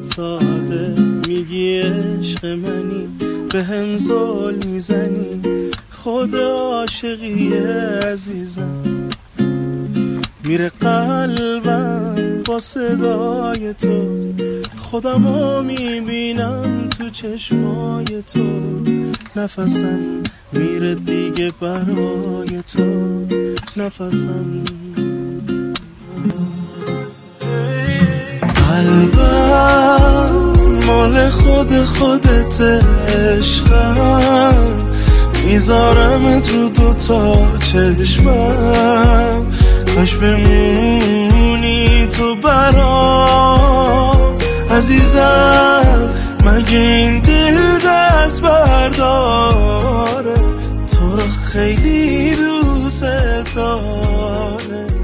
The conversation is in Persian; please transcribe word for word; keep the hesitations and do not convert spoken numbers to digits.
ساده میگی عشق منی به هم زل میزنی خود عاشقی عزیزم میره قلبم با صدای تو خودمو میبینم تو چشمای تو نفسم میره دیگه برای تو نفسم قلبم مال خود خودت عشقم میذارمت رو دوتا چشمم کاش بمونی تو برام عزیزم مگه این دل دست برداره تو رو خیلی دوست داره